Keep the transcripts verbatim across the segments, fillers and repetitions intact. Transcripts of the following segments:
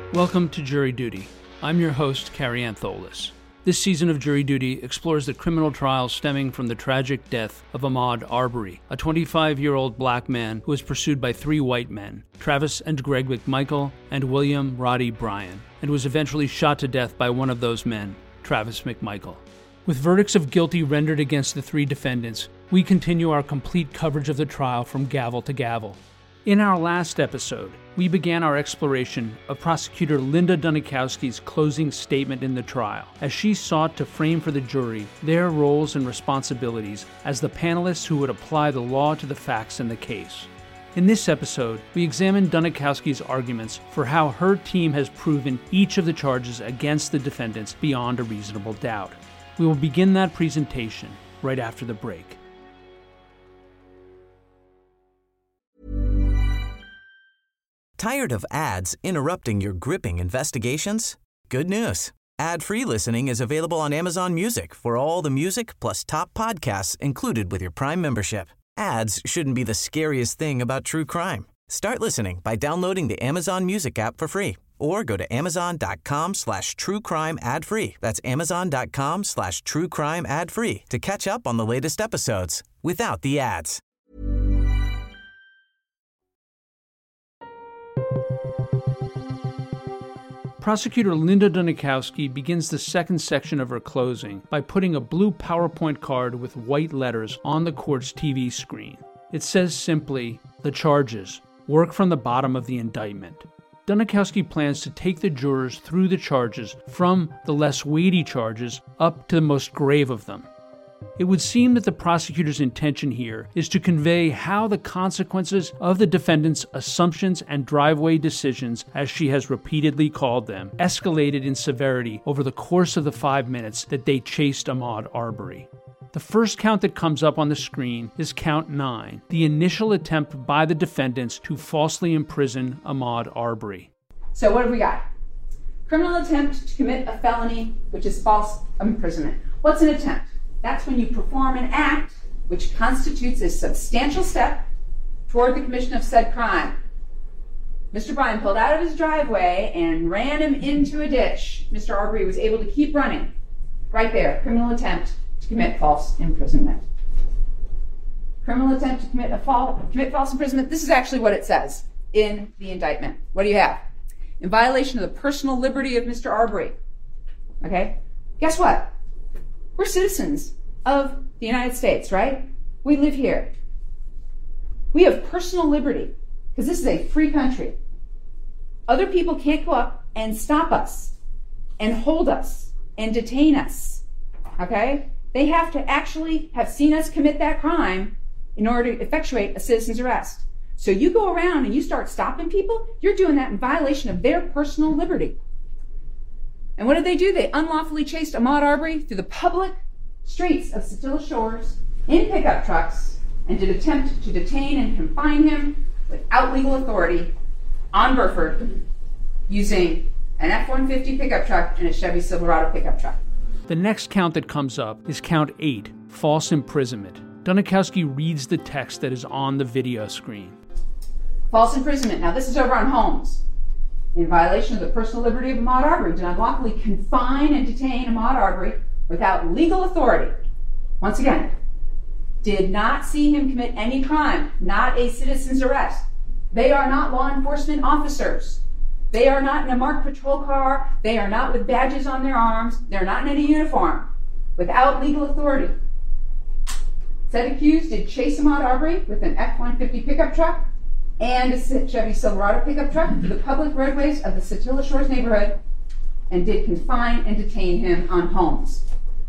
Welcome to Jury Duty. I'm your host, Carrie Antholis. This season of Jury Duty explores the criminal trial stemming from the tragic death of Ahmaud Arbery, a twenty-five-year-old black man who was pursued by three white men, Travis and Greg McMichael and William Roddy Bryan, and was eventually shot to death by one of those men, Travis McMichael. With verdicts of guilty rendered against the three defendants, we continue our complete coverage of the trial from gavel to gavel. In our last episode, we began our exploration of prosecutor Linda Dunikowski's closing statement in the trial, as she sought to frame for the jury their roles and responsibilities as the panelists who would apply the law to the facts in the case. In this episode, we examine Dunikowski's arguments for how her team has proven each of the charges against the defendants beyond a reasonable doubt. We will begin that presentation right after the break. Tired of ads interrupting your gripping investigations? Good news. Ad-free listening is available on Amazon Music for all the music plus top podcasts included with your Prime membership. Ads shouldn't be the scariest thing about true crime. Start listening by downloading the Amazon Music app for free or go to amazon.com slash true crime ad free. That's amazon.com slash true crime ad free to catch up on the latest episodes without the ads. Prosecutor Linda Dunikowski begins the second section of her closing by putting a blue PowerPoint card with white letters on the court's T V screen. It says simply, "The charges. Work from the bottom of the indictment." Dunikowski plans to take the jurors through the charges from the less weighty charges up to the most grave of them. It would seem that the prosecutor's intention here is to convey how the consequences of the defendant's assumptions and driveway decisions, as she has repeatedly called them, escalated in severity over the course of the five minutes that they chased Ahmaud Arbery. The first count that comes up on the screen is count nine, the initial attempt by the defendants to falsely imprison Ahmaud Arbery. So what have we got? Criminal attempt to commit a felony, which is false imprisonment. What's an attempt? That's when you perform an act which constitutes a substantial step toward the commission of said crime. Mister Bryan pulled out of his driveway and ran him into a ditch. Mister Arbery was able to keep running. Right there, criminal attempt to commit false imprisonment. Criminal attempt to commit a false, commit false imprisonment. This is actually what it says in the indictment. What do you have? In violation of the personal liberty of Mister Arbery. Okay? Guess what? We're citizens of the United States, right? We live here. We have personal liberty because this is a free country. Other people can't go up and stop us and hold us and detain us, okay? They have to actually have seen us commit that crime in order to effectuate a citizen's arrest. So you go around and you start stopping people, you're doing that in violation of their personal liberty. And what did they do? They unlawfully chased Ahmaud Arbery through the public streets of Satilla Shores in pickup trucks and did attempt to detain and confine him without legal authority on Burford using an F one fifty pickup truck and a Chevy Silverado pickup truck. The next count that comes up is count eight, false imprisonment. Dunikowski reads the text that is on the video screen. False imprisonment. Now this is over on Holmes. In violation of the personal liberty of Ahmaud Arbery, did unlawfully confine and detain Ahmaud Arbery without legal authority. Once again, did not see him commit any crime, not a citizen's arrest. They are not law enforcement officers. They are not in a marked patrol car. They are not with badges on their arms. They're not in any uniform. Without legal authority. Said accused did chase Ahmaud Arbery with an F one fifty pickup truck and a Chevy Silverado pickup truck through the public roadways of the Satilla Shores neighborhood and did confine and detain him on Holmes.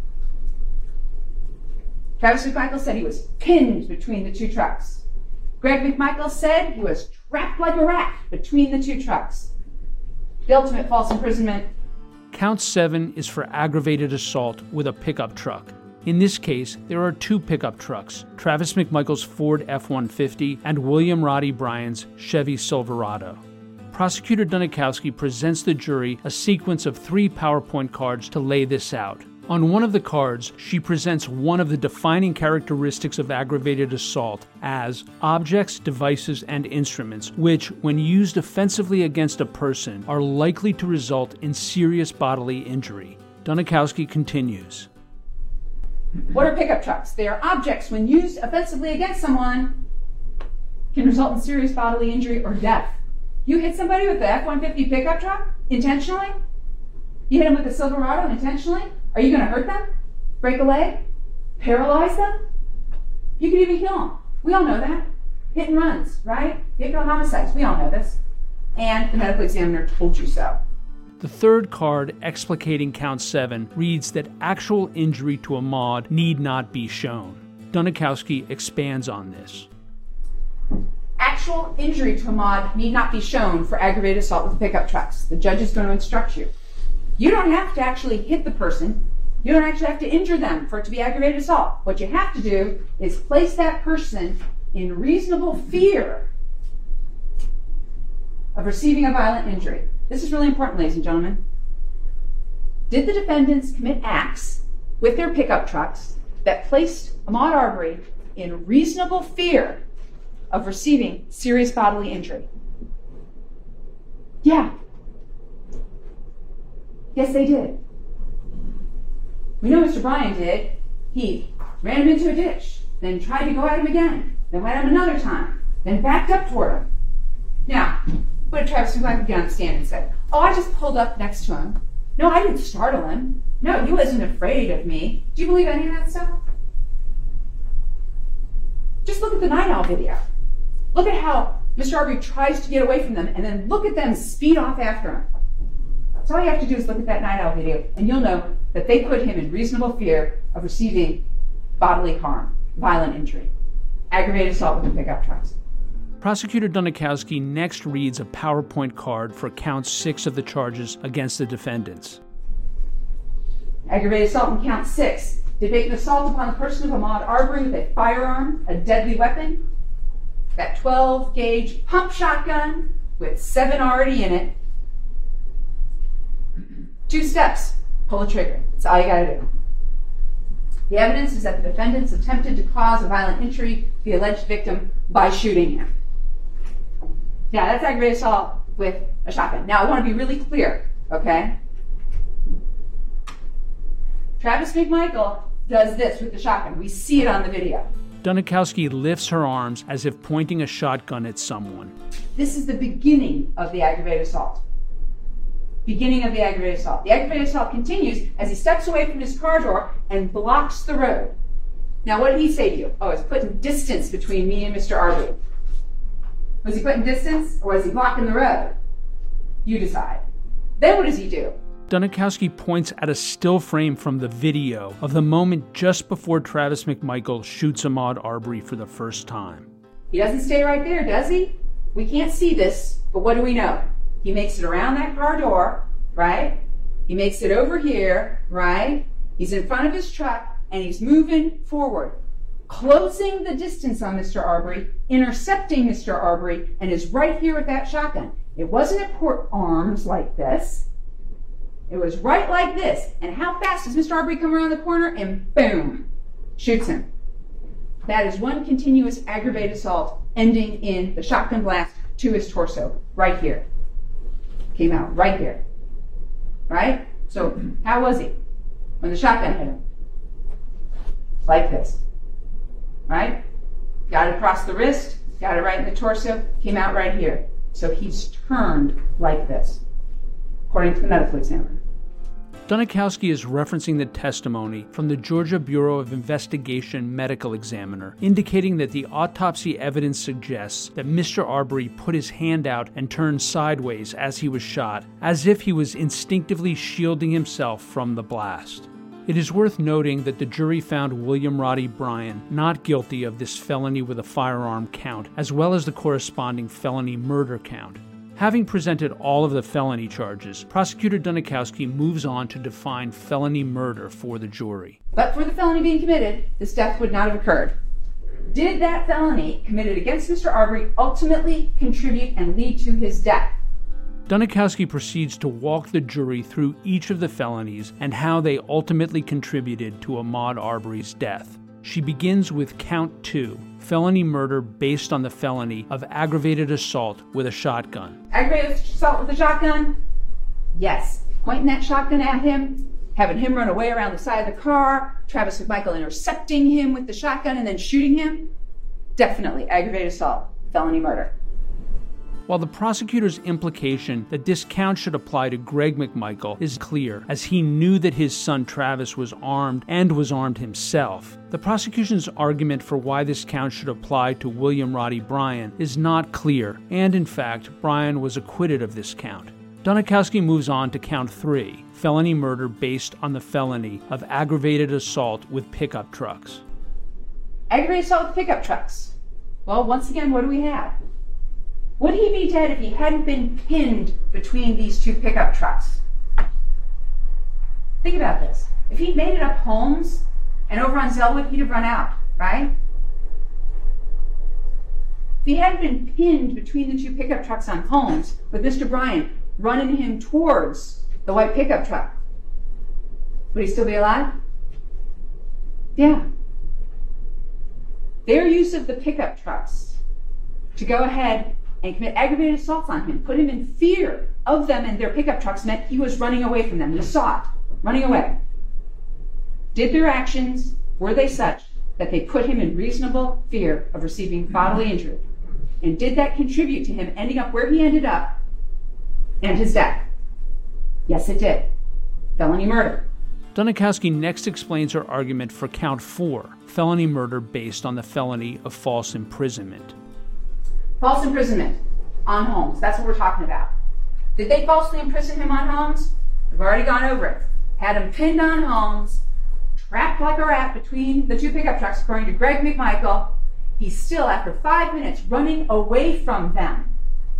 Travis McMichael said he was pinned between the two trucks. Greg McMichael said he was trapped like a rat between the two trucks. The ultimate false imprisonment. Count seven is for aggravated assault with a pickup truck. In this case, there are two pickup trucks, Travis McMichael's Ford F one fifty and William Roddy Bryan's Chevy Silverado. Prosecutor Dunikowski presents the jury a sequence of three PowerPoint cards to lay this out. On one of the cards, she presents one of the defining characteristics of aggravated assault as objects, devices, and instruments, which, when used offensively against a person, are likely to result in serious bodily injury. Dunikowski continues. What are pickup trucks? They are objects when used offensively against someone can result in serious bodily injury or death. You hit somebody with the F one fifty pickup truck intentionally? You hit them with a Silverado intentionally? Are you going to hurt them? Break a leg? Paralyze them? You could even kill them. We all know that. Hit and runs, right? Vehicular homicides. We all know this. And the medical examiner told you so. The third card, explicating count seven, reads that actual injury to Ahmaud need not be shown. Dunikowski expands on this. Actual injury to Ahmaud need not be shown for aggravated assault with pickup trucks. The judge is going to instruct you. You don't have to actually hit the person. You don't actually have to injure them for it to be aggravated assault. What you have to do is place that person in reasonable fear of receiving a violent injury. This is really important, ladies and gentlemen. Did the defendants commit acts with their pickup trucks that placed Ahmaud Arbery in reasonable fear of receiving serious bodily injury? Yeah. Yes, they did. We know Mister Bryan did. He ran him into a ditch, then tried to go at him again, then went at him another time, then backed up toward him. Now, what did Travis McMichael get on the stand and say? Oh, I just pulled up next to him. No, I didn't startle him. No, he wasn't afraid of me. Do you believe any of that stuff? Just look at the Night Owl video. Look at how Mister Arbery tries to get away from them, and then look at them speed off after him. So all you have to do is look at that Night Owl video, and you'll know that they put him in reasonable fear of receiving bodily harm, violent injury, aggravated assault with the pickup trucks. Prosecutor Dunikowski next reads a PowerPoint card for count six of the charges against the defendants. Aggravated assault in count six. Did make an assault upon the person of Ahmaud Arbery with a firearm, a deadly weapon, that twelve gauge pump shotgun with seven already in it. Two steps. Pull the trigger. That's all you gotta do. The evidence is that the defendants attempted to cause a violent injury to the alleged victim by shooting him. Yeah, that's aggravated assault with a shotgun. Now, I want to be really clear, okay? Travis McMichael does this with the shotgun. We see it on the video. Dunikowski lifts her arms as if pointing a shotgun at someone. This is the beginning of the aggravated assault. Beginning of the aggravated assault. The aggravated assault continues as he steps away from his car door and blocks the road. Now, what did he say to you? Oh, it's putting distance between me and Mister Arbery. Was he putting distance, or was he blocking the road? You decide. Then what does he do? Dunikowski points at a still frame from the video of the moment just before Travis McMichael shoots Ahmaud Arbery for the first time. He doesn't stay right there, does he? We can't see this, but what do we know? He makes it around that car door, right? He makes it over here, right? He's in front of his truck, and he's moving forward, closing the distance on Mister Arbery, intercepting Mister Arbery, and is right here with that shotgun. It wasn't at port arms like this. It was right like this. And how fast does Mister Arbery come around the corner? And boom, shoots him. That is one continuous aggravated assault ending in the shotgun blast to his torso, right here. Came out right here. Right? So how was he when the shotgun hit him? Like this. Right? Got it across the wrist, got it right in the torso, came out right here. So he's turned like this, according to the medical examiner. Dunikowski is referencing the testimony from the Georgia Bureau of Investigation medical examiner, indicating that the autopsy evidence suggests that Mister Arbery put his hand out and turned sideways as he was shot, as if he was instinctively shielding himself from the blast. It is worth noting that the jury found William Roddy Bryan not guilty of this felony with a firearm count, as well as the corresponding felony murder count. Having presented all of the felony charges, Prosecutor Dunikowski moves on to define felony murder for the jury. But for the felony being committed, this death would not have occurred. Did that felony committed against Mister Arbery ultimately contribute and lead to his death? Dunikowski proceeds to walk the jury through each of the felonies and how they ultimately contributed to Ahmaud Arbery's death. She begins with count two, felony murder based on the felony of aggravated assault with a shotgun. Aggravated assault with a shotgun? Yes. Pointing that shotgun at him, having him run away around the side of the car, Travis McMichael intercepting him with the shotgun and then shooting him? Definitely aggravated assault, felony murder. While the prosecutor's implication that this count should apply to Greg McMichael is clear, as he knew that his son Travis was armed and was armed himself, the prosecution's argument for why this count should apply to William Roddy Bryan is not clear, and in fact, Bryan was acquitted of this count. Dunikowski moves on to count three, felony murder based on the felony of aggravated assault with pickup trucks. Aggravated assault with pickup trucks. Well, once again, what do we have? Would he be dead if he hadn't been pinned between these two pickup trucks? Think about this. If he'd made it up Holmes and over on Zellwood, he'd have run out, right? If he hadn't been pinned between the two pickup trucks on Holmes, with Mister Bryan running him towards the white pickup truck, would he still be alive? Yeah. Their use of the pickup trucks to go ahead and commit aggravated assaults on him, put him in fear of them and their pickup trucks, meant he was running away from them. We saw it, running away. Did their actions, were they such that they put him in reasonable fear of receiving bodily injury? And did that contribute to him ending up where he ended up and his death? Yes, it did. Felony murder. Dunikowski next explains her argument for count four, felony murder based on the felony of false imprisonment. False imprisonment on Holmes. That's what we're talking about. Did they falsely imprison him on Holmes? We've already gone over it. Had him pinned on Holmes, trapped like a rat between the two pickup trucks, according to Greg McMichael. He's still, after five minutes, running away from them.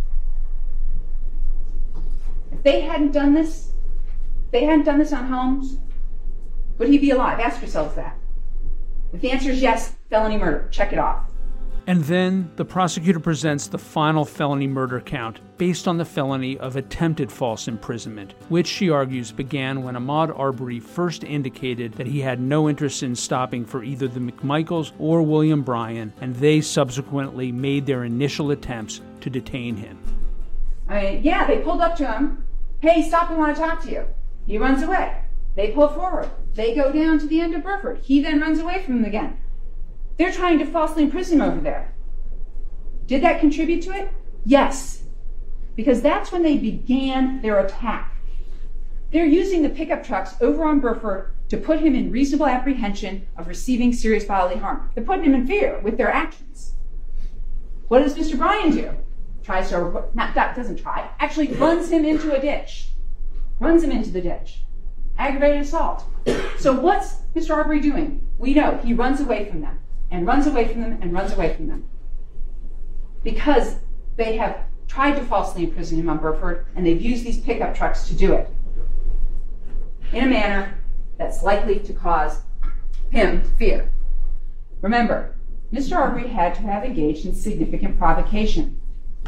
If they hadn't done this, if they hadn't done this on Holmes, would he be alive? Ask yourselves that. If the answer is yes, felony murder. Check it off. And then the prosecutor presents the final felony murder count based on the felony of attempted false imprisonment, which she argues began when Ahmaud Arbery first indicated that he had no interest in stopping for either the McMichaels or William Bryan, and they subsequently made their initial attempts to detain him. I mean, yeah, they pulled up to him. Hey, stop, we want to talk to you. He runs away. They pull forward. They go down to the end of Burford. He then runs away from them again. They're trying to falsely imprison him over there. Did that contribute to it? Yes, because that's when they began their attack. They're using the pickup trucks over on Burford to put him in reasonable apprehension of receiving serious bodily harm. They're putting him in fear with their actions. What does Mister Bryan do? Tries to, not, doesn't try, actually runs him into a ditch. Runs him into the ditch. Aggravated assault. So what's Mister Arbery doing? We know he runs away from them. And runs away from them, and runs away from them. Because they have tried to falsely imprison him on Burford, and they've used these pickup trucks to do it in a manner that's likely to cause him fear. Remember, Mister Arbery had to have engaged in significant provocation.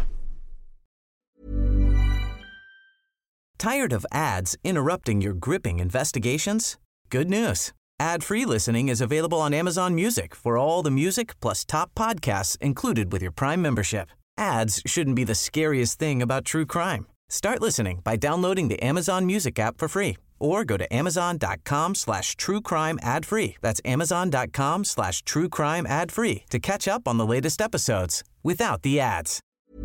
Tired of ads interrupting your gripping investigations? Good news. Ad-free listening is available on Amazon Music for all the music plus top podcasts included with your Prime membership. Ads shouldn't be the scariest thing about true crime. Start listening by downloading the Amazon Music app for free or go to amazon.com slash true crime ad free. That's amazon.com slash true crime ad free to catch up on the latest episodes without the ads.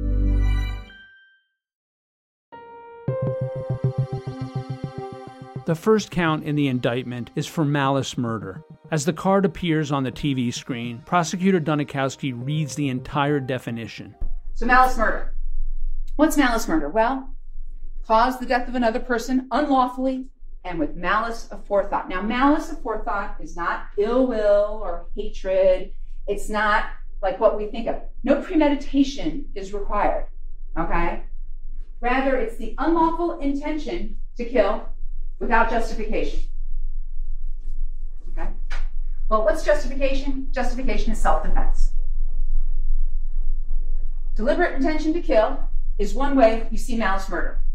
The first count in the indictment is for malice murder. As the card appears on the T V screen, Prosecutor Dunikowski reads the entire definition. So malice murder. What's malice murder? Well, cause the death of another person unlawfully and with malice aforethought. Now, malice aforethought is not ill will or hatred. It's not like what we think of. No premeditation is required, okay? Rather, it's the unlawful intention to kill without justification. Okay? Well, what's justification? Justification is self-defense. Deliberate intention to kill is one way you see malice murder.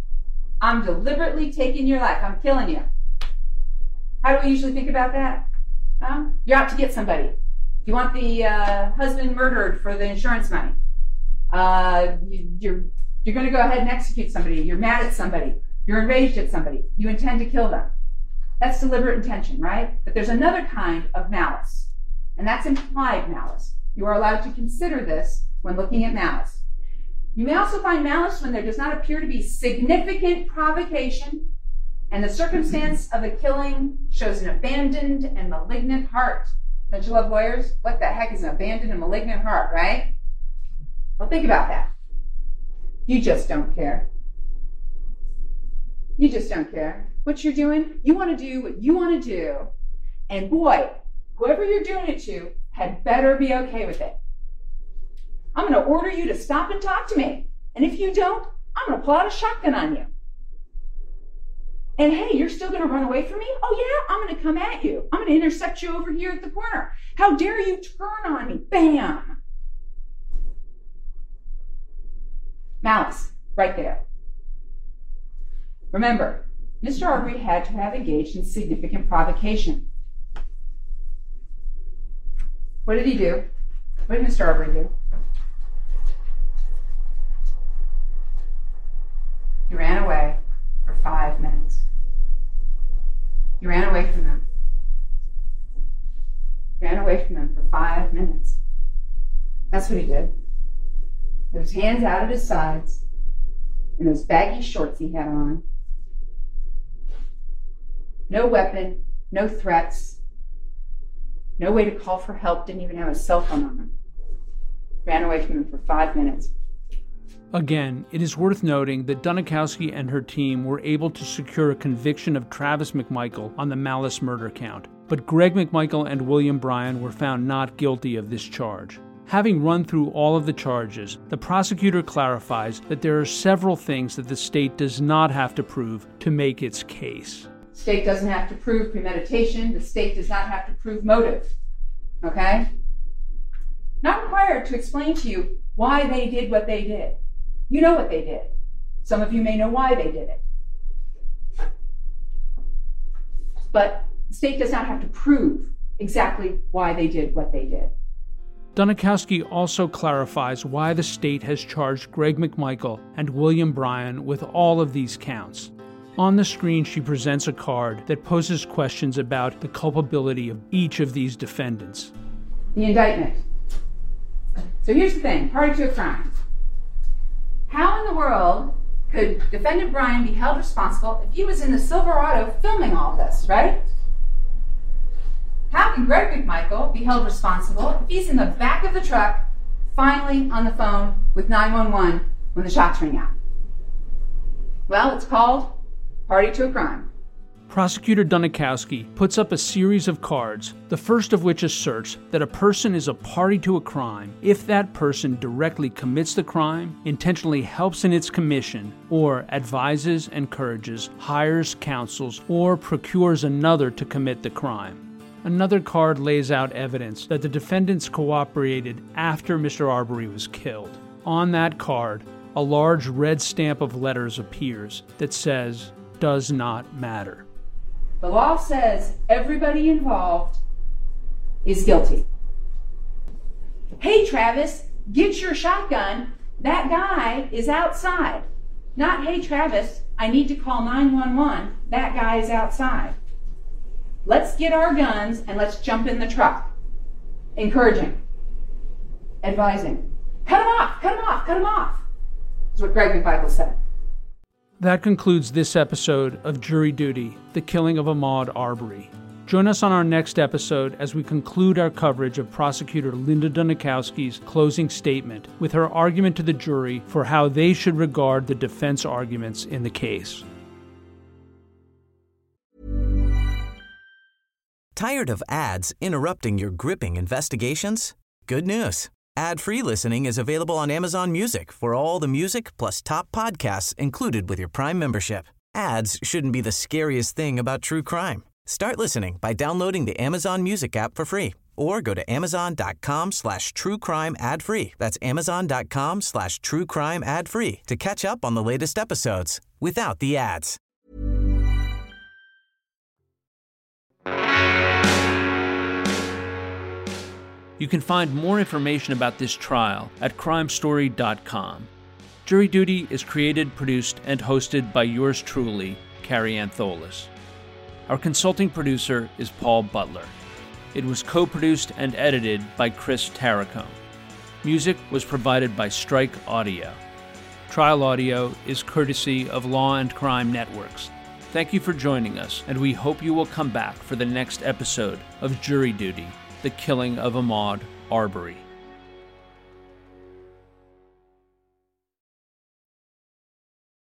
I'm deliberately taking your life. I'm killing you. How do we usually think about that? Huh? You're out to get somebody. You want the uh, husband murdered for the insurance money. Uh, you, you're you're going to go ahead and execute somebody. You're mad at somebody. You're enraged at somebody. You intend to kill them. That's deliberate intention, right? But there's another kind of malice, and that's implied malice. You are allowed to consider this when looking at malice. You may also find malice when there does not appear to be significant provocation, and the circumstance of the killing shows an abandoned and malignant heart. Don't you love lawyers? What the heck is an abandoned and malignant heart, right? Well, think about that. You just don't care. You just don't care. What you're doing, you want to do what you want to do. And boy, whoever you're doing it to had better be okay with it. I'm going to order you to stop and talk to me. And if you don't, I'm going to pull out a shotgun on you. And hey, you're still going to run away from me? Oh yeah, I'm going to come at you. I'm going to intercept you over here at the corner. How dare you turn on me? Bam! Malice, right there. Remember, Mister Arbery had to have engaged in significant provocation. What did he do? What did Mister Arbery do? He ran away for five minutes. He ran away from them. He ran away from them for five minutes. That's what he did. With his hands out at his sides, and those baggy shorts he had on. No weapon, no threats, no way to call for help, didn't even have a cell phone on him. Ran away from him for five minutes. Again, it is worth noting that Dunikowski and her team were able to secure a conviction of Travis McMichael on the malice murder count, but Greg McMichael and William Bryan were found not guilty of this charge. Having run through all of the charges, the prosecutor clarifies that there are several things that the state does not have to prove to make its case. The state doesn't have to prove premeditation. The state does not have to prove motive. Okay? Not required to explain to you why they did what they did. You know what they did. Some of you may know why they did it. But the state does not have to prove exactly why they did what they did. Dunikowski also clarifies why the state has charged Greg McMichael and William Bryan with all of these counts. On the screen, she presents a card that poses questions about the culpability of each of these defendants. The indictment. So here's the thing, party to a crime. How in the world could Defendant Bryan be held responsible if he was in the Silverado filming all this, right? How can Greg McMichael be held responsible if he's in the back of the truck, finally on the phone with nine one one when the shots ring out? Well, it's called party to a crime. Prosecutor Dunikowski puts up a series of cards, the first of which asserts that a person is a party to a crime if that person directly commits the crime, intentionally helps in its commission, or advises, encourages, hires, counsels, or procures another to commit the crime. Another card lays out evidence that the defendants cooperated after Mister Arbery was killed. On that card, a large red stamp of letters appears that says, "Does not matter." The law says everybody involved is guilty. Hey, Travis, get your shotgun. That guy is outside. Not, hey, Travis, I need to call nine one one. That guy is outside. Let's get our guns and let's jump in the truck. Encouraging. Advising. Cut him off, cut him off, cut him off. That's what Greg McMichael said. That concludes this episode of Jury Duty, The Killing of Ahmaud Arbery. Join us on our next episode as we conclude our coverage of prosecutor Linda Dunikowski's closing statement with her argument to the jury for how they should regard the defense arguments in the case. Tired of ads interrupting your gripping investigations? Good news. Ad-free listening is available on Amazon Music for all the music plus top podcasts included with your Prime membership. Ads shouldn't be the scariest thing about true crime. Start listening by downloading the Amazon Music app for free or go to amazon.com slash true crime ad free. That's amazon.com slash true crime ad free to catch up on the latest episodes without the ads. You can find more information about this trial at crime story dot com. Jury Duty is created, produced, and hosted by yours truly, Carrie Antholis. Our consulting producer is Paul Butler. It was co-produced and edited by Chris Tarracone. Music was provided by Strike Audio. Trial audio is courtesy of Law and Crime Networks. Thank you for joining us, and we hope you will come back for the next episode of Jury Duty: The Killing of Ahmaud Arbery.